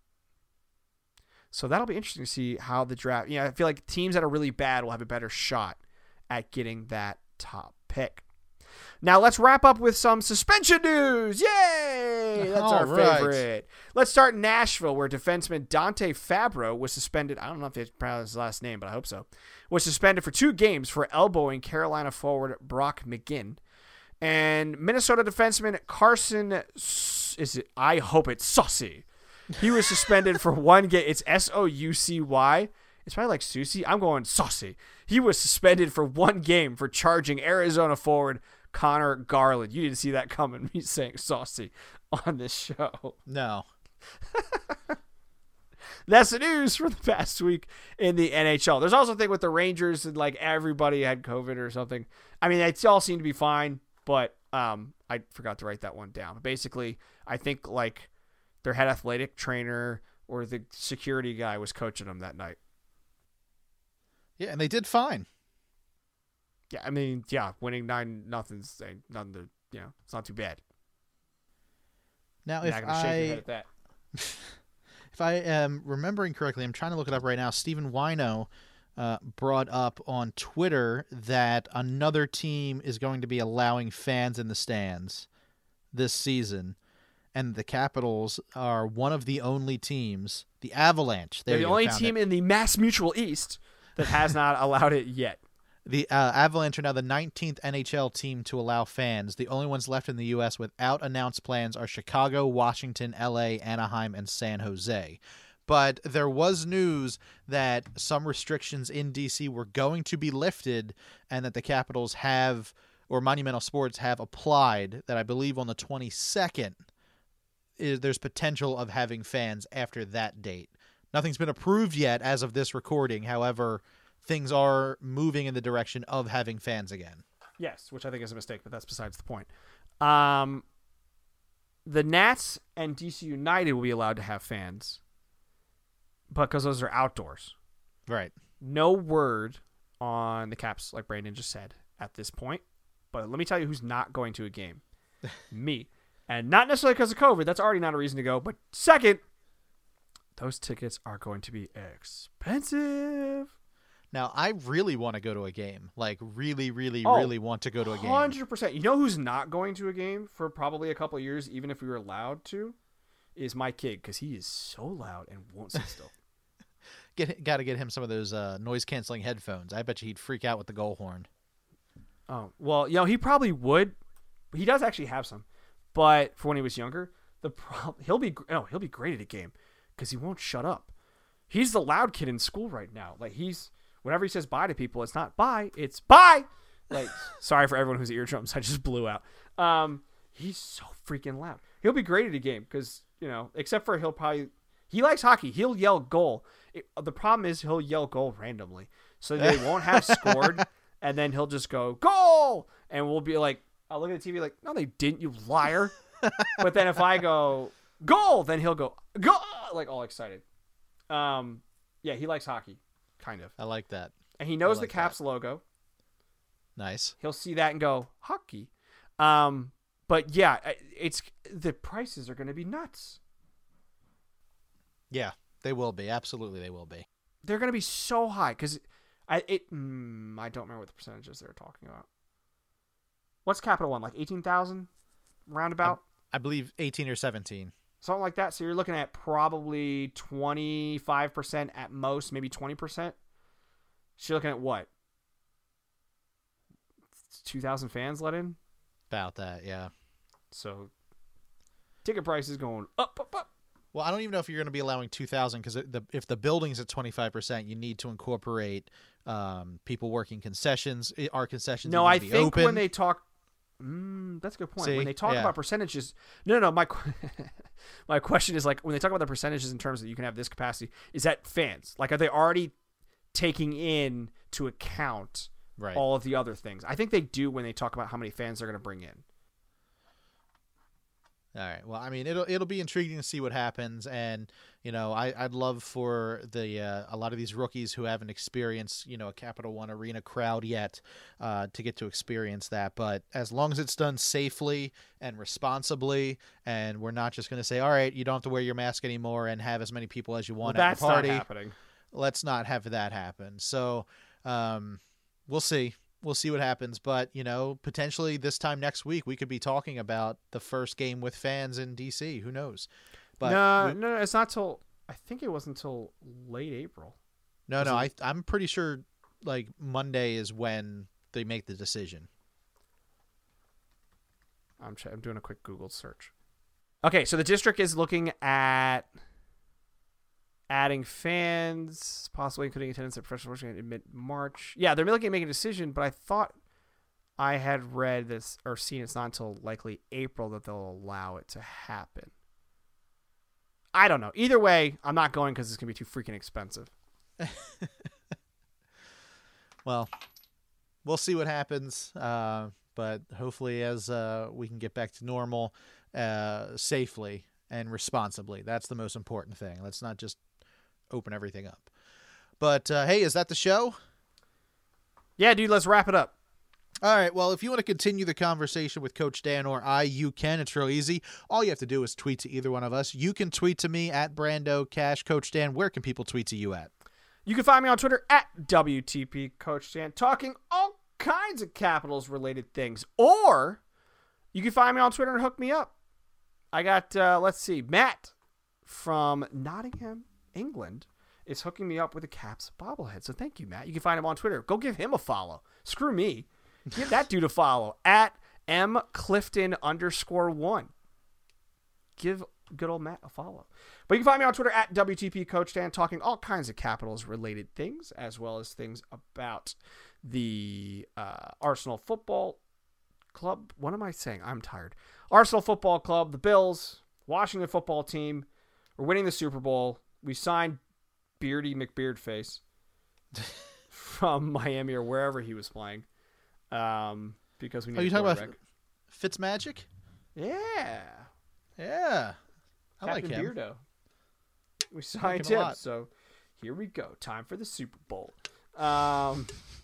So that'll be interesting to see how the draft... You know, I feel like teams that are really bad will have a better shot at getting that top pick. Now let's wrap up with some suspension news. Yay! That's All our right. favorite. Let's start in Nashville, where defenseman Dante Fabro was suspended. I don't know if they pronounce his last name, but I hope so. Was suspended for two games for elbowing Carolina forward Brock McGinn. And Minnesota defenseman Carson, is it? I hope it's Saucy. He was suspended for one game. It's S O U C Y. It's probably like Susie. I'm going Saucy. He was suspended for one game for charging Arizona forward Connor Garland. You didn't see that coming, me saying Saucy on this show. No. That's the news for the past week in the N H L. There's also a thing with the Rangers and like everybody had COVID or something. I mean, it all seemed to be fine, but um, I forgot to write that one down. Basically, I think like their head athletic trainer or the security guy was coaching them that night. Yeah, and they did fine. Yeah, I mean, yeah, winning nine nothing's ain't nothing to, you know, it's not too bad. Now, You're if not gonna shake your head I at that. if I am remembering correctly, I'm trying to look it up right now. Stephen Wino uh, brought up on Twitter that another team is going to be allowing fans in the stands this season, and the Capitals are one of the only teams. The Avalanche. There They're the you only found team it. in the Mass Mutual East that has not allowed it yet. The uh, Avalanche are now the nineteenth N H L team to allow fans. The only ones left in the U S without announced plans are Chicago, Washington, L A, Anaheim, and San Jose. But there was news that some restrictions in D C were going to be lifted and that the Capitals have, or Monumental Sports have applied, that I believe on the twenty-second, is, there's potential of having fans after that date. Nothing's been approved yet as of this recording. However, things are moving in the direction of having fans again. Yes, which I think is a mistake, but that's besides the point. Um, the Nats and D C United will be allowed to have fans, but because those are outdoors. Right. No word on the Caps, like Brandon just said, at this point. But let me tell you who's not going to a game. Me. And not necessarily because of COVID. That's already not a reason to go. But second, those tickets are going to be expensive. Now, I really want to go to a game. Like, really, really, Oh, really want to go to a game. one hundred percent. You know who's not going to a game for probably a couple of years, even if we were allowed to, is my kid, because he is so loud and won't sit still. Get Got to get him some of those uh, noise-canceling headphones. I bet you he'd freak out with the goal horn. Oh, well, you know, he probably would. He does actually have some. But for when he was younger, the problem, he'll be no, he'll be great at a game because he won't shut up. He's the loud kid in school right now. Like, he's... Whenever he says bye to people, it's not bye, it's bye. Like, sorry for everyone whose eardrums I just blew out. Um, he's so freaking loud. He'll be great at a game because, you know, except for he'll probably, he likes hockey. He'll yell goal. It, the problem is he'll yell goal randomly. So they won't have scored, and then he'll just go, goal! And we'll be like, I'll look at the T V like, no, they didn't, you liar. But then if I go, goal, then he'll go, goal! Like, all excited. Um, yeah, he likes hockey. Kind of. I like that. And he knows like the Caps that. logo. Nice. He'll see that and go, hockey. Um, but yeah, it's the prices are going to be nuts. Yeah, they will be. Absolutely, they will be. They're going to be so high because I it mm, I don't remember what the percentages they're talking about. What's Capital One, like eighteen thousand roundabout? I, I believe eighteen or seventeen. Something like that. So you're looking at probably twenty-five percent at most, maybe twenty percent. So you're looking at what? two thousand fans let in? About that, yeah. So ticket prices going up, up, up. Well, I don't even know if you're going to be allowing two thousand because the, if the building's at twenty-five percent, you need to incorporate um, people working concessions. Are concessions No, need I to be think open? when they talk... Mm, that's a good point. See? When they talk Yeah. about percentages... No, no, no. My, my question is, like, when they talk about the percentages in terms that you can have this capacity, is that fans? Like, are they already taking in to account Right. all of the other things? I think they do when they talk about how many fans they're going to bring in. All right. Well, I mean, it'll it'll be intriguing to see what happens, and you know, I I'd love for the uh, a lot of these rookies who haven't experienced you know a Capital One Arena crowd yet uh, to get to experience that. But as long as it's done safely and responsibly, and we're not just going to say, all right, you don't have to wear your mask anymore and have as many people as you want Well, at that's the party. not happening. Let's not have that happen. So, um, we'll see. We'll see what happens, but you know, potentially this time next week we could be talking about the first game with fans in D C. Who knows? But no, we, no, no, it's not till I think it was until late April. no, is no. it- I I'm pretty sure like Monday is when they make the decision. I'm ch- I'm doing a quick Google search. Okay, so the district is looking at adding fans, possibly including attendance at professional wrestling in mid-March. Yeah, they're looking at making a decision, but I thought I had read this or seen it's not until likely April that they'll allow it to happen. I don't know. Either way, I'm not going because it's going to be too freaking expensive. Well, we'll see what happens. Uh, but hopefully, as uh, we can get back to normal uh, safely and responsibly, that's the most important thing. Let's not just open everything up. But uh, hey, is that the show? Yeah, dude, let's wrap it up. All right, well, if you want to continue the conversation with Coach Dan or I, you can. It's real easy. All you have to do is tweet to either one of us. You can tweet to me at Brando Cash. Coach Dan, where can people tweet to you at? You can find me on Twitter at W T P Coach Dan, talking all kinds of Capitals-related things. Or you can find me on Twitter and hook me up. I got, uh, let's see, Matt from Nottingham, England, is hooking me up with a Caps bobblehead. So thank you, Matt. You can find him on Twitter. Go give him a follow. Screw me. Give that dude a follow at M Clifton underscore one. Give good old Matt a follow. But you can find me on Twitter at W T P Coach Dan, talking all kinds of Capitals related things, as well as things about the uh, Arsenal Football Club. What am I saying? I'm tired. Arsenal Football Club, the Bills, Washington football team. We're winning the Super Bowl. We signed Beardy McBeardface from Miami or wherever he was playing. Um, because we need. Are you a talking about quarterback. Fitzmagic? Yeah. Yeah. I Captain like him. Beardo. We signed like him a him, lot. so here we go. Time for the Super Bowl. Um,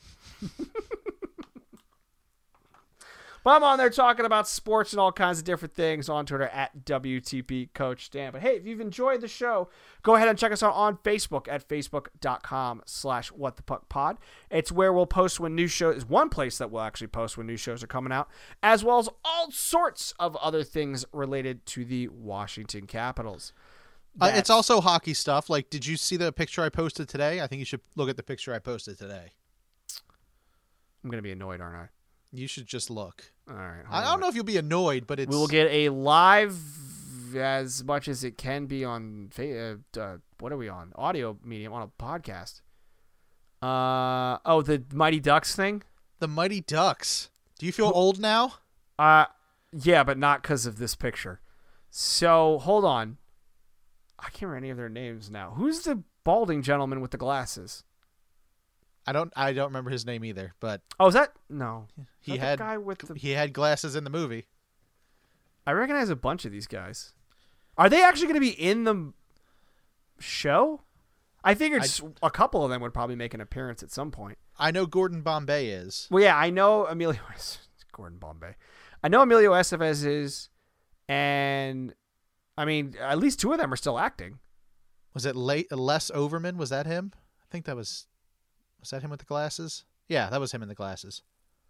but I'm on there talking about sports and all kinds of different things on Twitter at W T P Coach Dan. But hey, if you've enjoyed the show, go ahead and check us out on Facebook at facebook.com slash what the puck pod. It's where we'll post when new shows, is one place that we'll actually post when new shows are coming out, as well as all sorts of other things related to the Washington Capitals. Uh, it's also hockey stuff. Like, did you see the picture I posted today? I think you should look at the picture I posted today. I'm going to be annoyed, aren't I? You should just look. All right. I don't know if you'll be annoyed, but it's... We will get a live, as much as it can be on, uh, uh, what are we on? Audio medium on a podcast. Uh Oh, the Mighty Ducks thing? The Mighty Ducks. Do you feel old now? Uh, yeah, but not because of this picture. So, hold on. I can't remember any of their names now. Who's the balding gentleman with the glasses? I don't I don't remember his name either, but Oh, is that? No. he Is that had the guy with the... he had glasses in the movie. I recognize a bunch of these guys. Are they actually going to be in the show? I figured I, a couple of them would probably make an appearance at some point. I know Gordon Bombay is. Well, yeah, I know Emilio Gordon Bombay. I know Emilio Estevez is, and I mean, at least two of them are still acting. Was it late, Les Overman? Was that him? I think that was. Was that him with the glasses? Yeah, that was him in the glasses.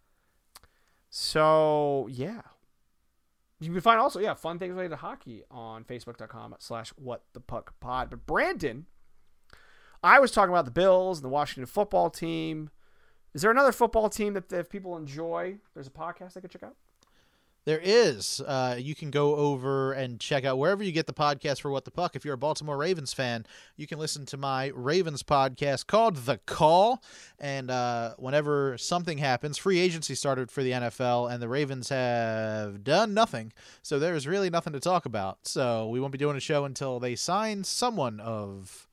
So yeah, you can find also yeah fun things related to hockey on Facebook.com slash What the Puck Pod. But Brandon, I was talking about the Bills and the Washington football team. Is there another football team that if people enjoy, there's a podcast they could check out? There is. Uh, you can go over and check out wherever you get the podcast for What the Puck. If you're a Baltimore Ravens fan, you can listen to my Ravens podcast called The Call. And uh, whenever something happens, free agency started for the N F L, and the Ravens have done nothing. So there's really nothing to talk about. So we won't be doing a show until they sign someone of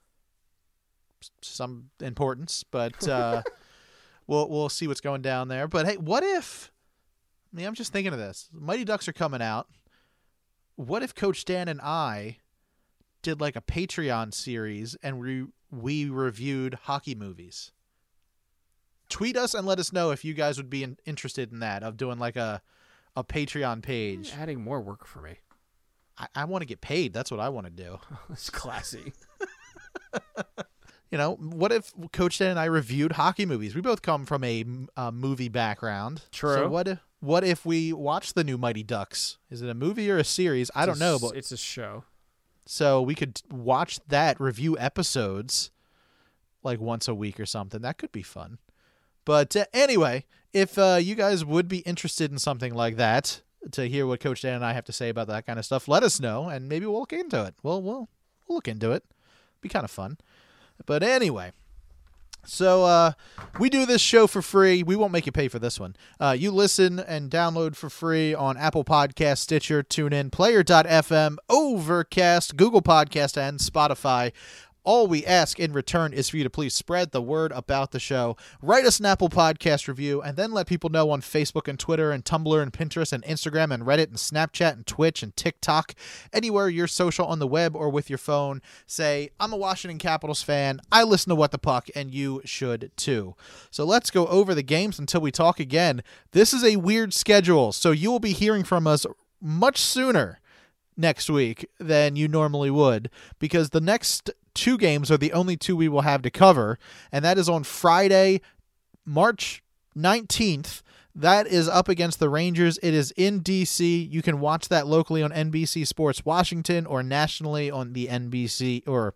some importance. But uh, we'll we'll see what's going down there. But hey, what if... I mean, I'm just thinking of this. Mighty Ducks are coming out. What if Coach Dan and I did like a Patreon series and we, we reviewed hockey movies? Tweet us and let us know if you guys would be in, interested in that, of doing like a, a Patreon page. You're adding more work for me. I, I want to get paid. That's what I want to do. It's classy. You know, what if Coach Dan and I reviewed hockey movies? We both come from a, a movie background. True. So what if, what if we watch the new Mighty Ducks? Is it a movie or a series? I don't know, but it's a show. So we could watch that, review episodes like once a week or something. That could be fun. But uh, anyway, if uh, you guys would be interested in something like that, to hear what Coach Dan and I have to say about that kind of stuff, let us know, and maybe we'll look into it. Well, we'll, we'll look into it. Be kind of fun. But anyway, so uh, we do this show for free. We won't make you pay for this one. Uh, you listen and download for free on Apple Podcasts, Stitcher, TuneIn, Player dot f m, Overcast, Google Podcast, and Spotify. All we ask in return is for you to please spread the word about the show. Write us an Apple Podcast review, and then let people know on Facebook and Twitter and Tumblr and Pinterest and Instagram and Reddit and Snapchat and Twitch and TikTok. Anywhere you're social on the web or with your phone, say, I'm a Washington Capitals fan. I listen to What the Puck, and you should too. So let's go over the games until we talk again. This is a weird schedule, so you will be hearing from us much sooner next week than you normally would, because the next two games are the only two we will have to cover, and that is on Friday, March nineteenth. That is up against the Rangers. It is in D C. You can watch that locally on N B C Sports Washington or nationally on the N B C or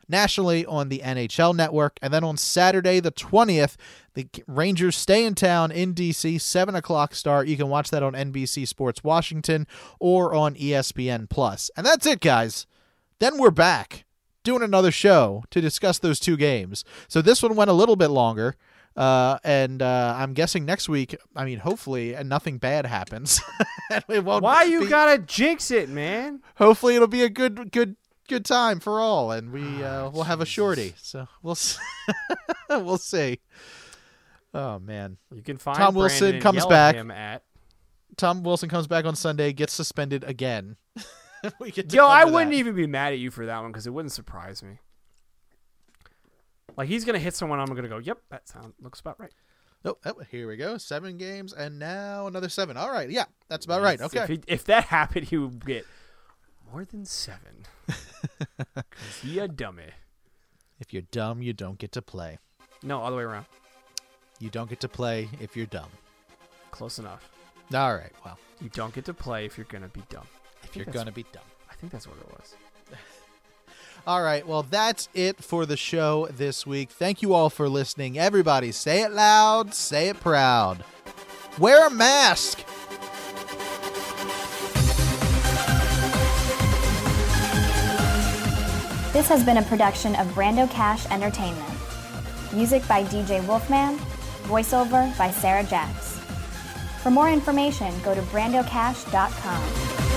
nationally on the N H L Network. And then on Saturday the twentieth, the Rangers stay in town in D C, seven o'clock start. You can watch that on N B C Sports Washington or on E S P N Plus. And that's it, guys. Then we're back doing another show to discuss those two games. So this one went a little bit longer. Uh, and uh, I'm guessing next week, I mean, hopefully, and nothing bad happens. it won't Why you be, gotta jinx it, man? Hopefully, it'll be a good, good, good time for all, and we uh, Oh, we'll have a Jesus. shorty. So we'll s- we'll see. Oh man, You can find Tom Wilson Brandon and comes yell at back. him at. Tom Wilson comes back on Sunday, gets suspended again. we get to Yo, I cover wouldn't that. even be mad at you for that one because it wouldn't surprise me. Like he's gonna hit someone, I'm gonna go, "Yep, that sound looks about right." Oh, oh, here we go. Seven games, and now another seven. All right, yeah, that's about right. If- Okay. If, he, if that happened, he would get more than seven. Cause he a dummy. If you're dumb, you don't get to play. No, all the way around. You don't get to play if you're dumb. Close enough. All right, well, You don't get to play if you're gonna be dumb. if you're that's- going to be dumb. I think that's what it was. All right, well, that's it for the show this week. Thank you all for listening. Everybody, say it loud, say it proud. Wear a mask. This has been a production of Brando Cash Entertainment. Music by D J Wolfman, voiceover by Sarah Jacks. For more information, go to brando cash dot com.